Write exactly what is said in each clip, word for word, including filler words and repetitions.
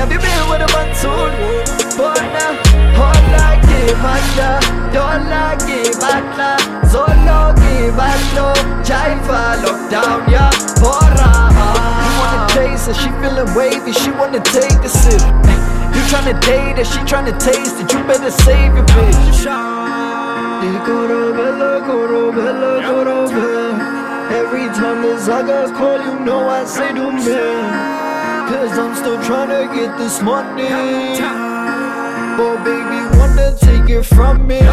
have you been with a monsoon? But now, hola que manda, dola que batla, solo que batlo, Jaifa lockdown, yeah, porra. You wanna taste her, she feeling wavy, she wanna take a sip. You tryna date her, she tryna taste it, you better save your bitch. Corobella, Corobella, Corobella. Every time the Zagas call, you know I say to me, cause I'm still tryna get this money. Oh baby, wanna take it from me.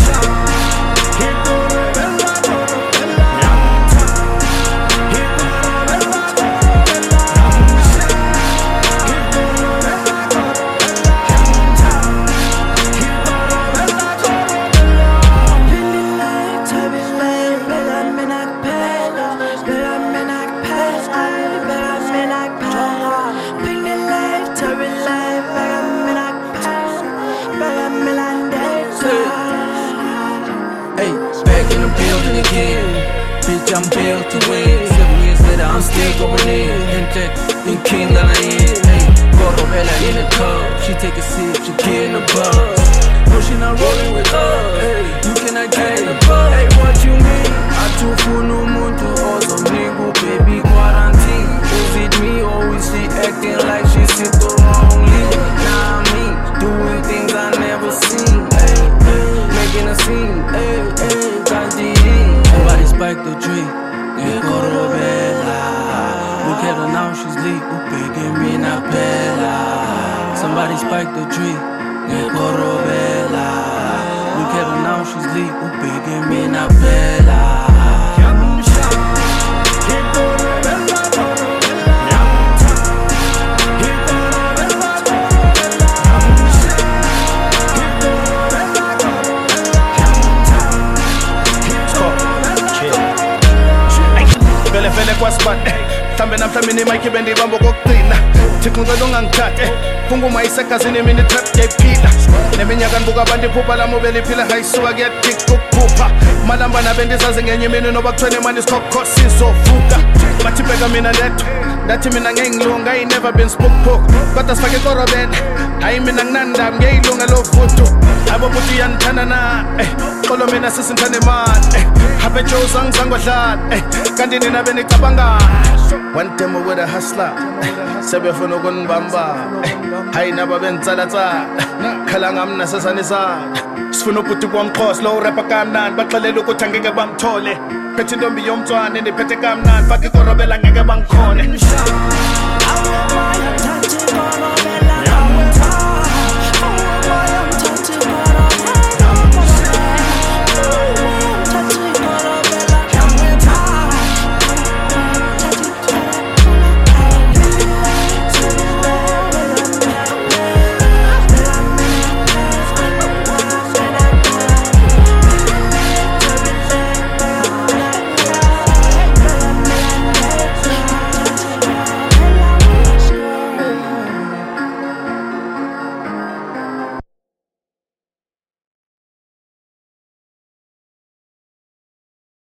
Bitch, I'm built to win. Seven years later, I'm still going in. Inject in king that I is. Hey, Corobella in the cup. She take a sip, she get in the buzz. No, she not rolling with us. Hey, you cannot get in the buzz. Hey, what you mean? I too full no mundo. Also, nigga, baby, quarantine. Is it me or is she acting like she sit the wrong league? Nah, me doing things I never seen. Hey, hey, making a scene. Hey, hey, Gandhi. Somebody spiked the tree, yeah, Corobella. Look at her now, she's lit, upege mina bella. Somebody spiked the tree, yeah, Corobella. Look at her now, she's lit, upege mina bella. Vele kwa spot Thambe na mthamini maiki bendi bambo koktina Tikunga ngangithathe Phunguma isekazini mini trap yephila Neminyaka ngibuka abantu iphupha lami ubeliphila hayisuka kuyathika ukuphupha Malamba nabendizazi ngenye imini noba kuthiweni manje isikhokho sizovuka Bathi bheka mina letho Ndathi mina ngengilunga I ain't never been spook poke Kodwa sifake Corobella Hayi mina nginandaba ngeyilunga lovudu Abo buthi yanithanda na Xolo mina sisithanda imali Happy Joe's angizange wadlala Kanti nina benicabanga One demo with a hustler Sebefuna ukunibamba Hayi naba benitsalatsala Khala ngami nasesanisa Sifuna ubhuti kwamxhosa lo rapper kamnandi baxelela ukuthi angeke bamthole Phethe intombi yomntwana ndiphethe kamnandi fake iCorobella ngeke bangikhone